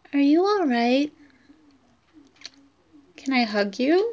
Are you alright? Can I hug you?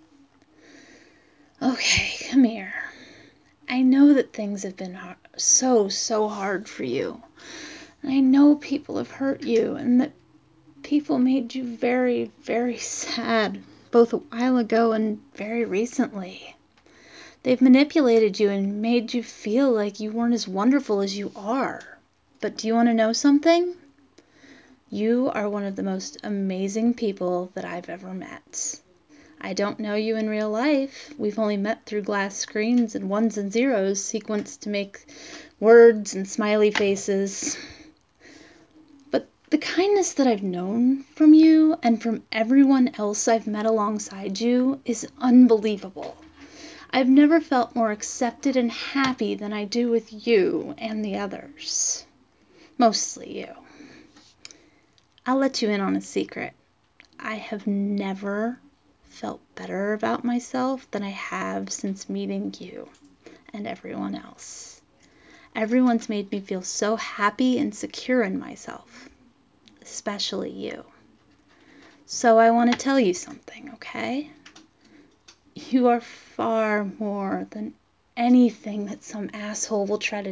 Okay, come here. I know that things have been so hard for you. I know people have hurt you and that people made you very sad, both a while ago and very recently. They've manipulated you and made you feel like you weren't as wonderful as you are. But do you want to know something? You are one of the most amazing people that I've ever met. I don't know you in real life. We've only met through glass screens and ones and zeros sequenced to make words and smiley faces. But the kindness that I've known from you and from everyone else I've met alongside you is unbelievable. I've never felt more accepted and happy than I do with you and the others. Mostly you. I'll let you in on a secret. I have never felt better about myself than I have since meeting you and everyone else. Everyone's made me feel so happy and secure in myself, especially you. So I want to tell you something, okay? You are far more than anything that some asshole will try to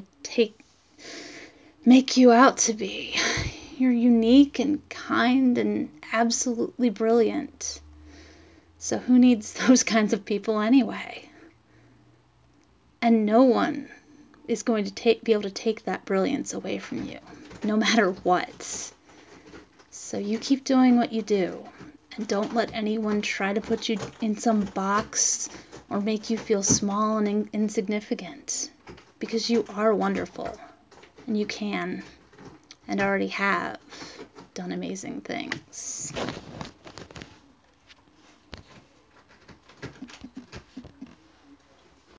make you out to be. You're unique and kind and absolutely brilliant. So who needs those kinds of people anyway? And no one is going to be able to take that brilliance away from you, no matter what. So you keep doing what you do, and don't let anyone try to put you in some box or make you feel small and insignificant, because you are wonderful, and you can, and already have, done amazing things.